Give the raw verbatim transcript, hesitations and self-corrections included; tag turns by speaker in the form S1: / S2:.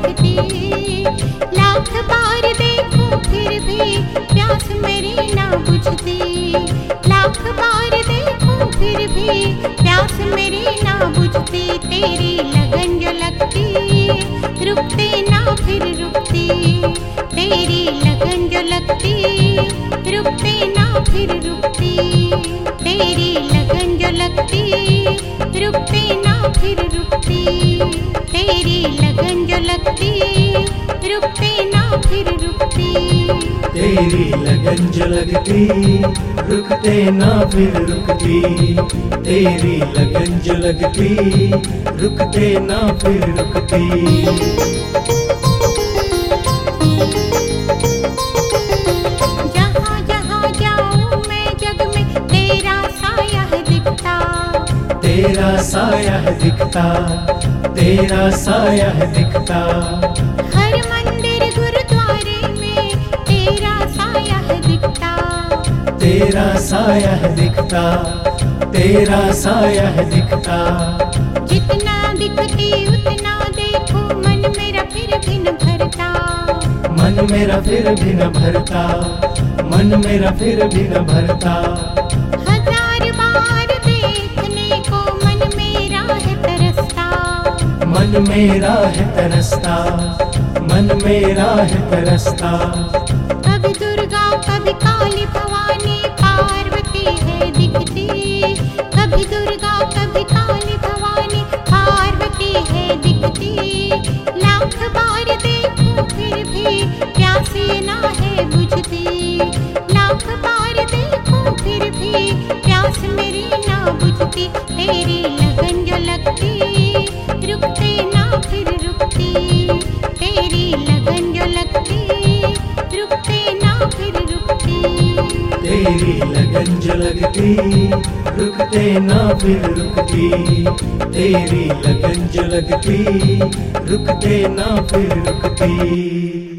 S1: लगती। लाख बार देखूं फिर भी प्यास मेरी ना बुझती। लाख बार देखूं फिर भी प्यास मेरी ना बुझती। तेरी लगन जो लगती रुकते ना फिर रुकती। तेरी लगन जो लगती रुकते ना फिर रुकती। तेरी लगन जो लगती रुकते ना फिर रुकती। तेरी लगन जो लगती रुकते ना फिर रुकती।
S2: तेरी लगन जो लगती रुकते ना फिर रुकती। तेरी लगन जो लगती रुकते ना फिर रुकती।
S1: जहाँ जहाँ जाऊँ मैं जग में तेरा साया दिखता।
S2: तेरा साया दिखता। तेरा साया दिखता।
S1: हर मंदिर गुरुद्वारे में तेरा साया दिखता।
S2: तेरा साया दिखता। तेरा साया दिखता।
S1: जितना दिखती उतना देखो मन मेरा फिर भी न भरता।
S2: मन मेरा फिर भी न भरता। मन मेरा फिर भी न भरता।
S1: हजार बार देखने को मन मेरा है तरसता।
S2: मन मेरा है तरसता। मन मेरा है तरसता।
S1: कभी दुर्गा कभी काली भवानी पार्वती है दिखती। कभी दुर्गा कभी काली भवानी पार्वती है दिखती। लाख बार देखूं फिर भी प्यासी ना है बुझती। लाख बार देखूं फिर भी प्यास मेरी ना बुझती। तेरी लगन जो लगती रुकते ना फिर रुकती। तेरी लगन जो लगती रुकते ना फिर रुकती।
S2: तेरी लगन जो लगती रुकते ना फिर रुकती। तेरी लगन जो लगती रुकते ना फिर रुकती।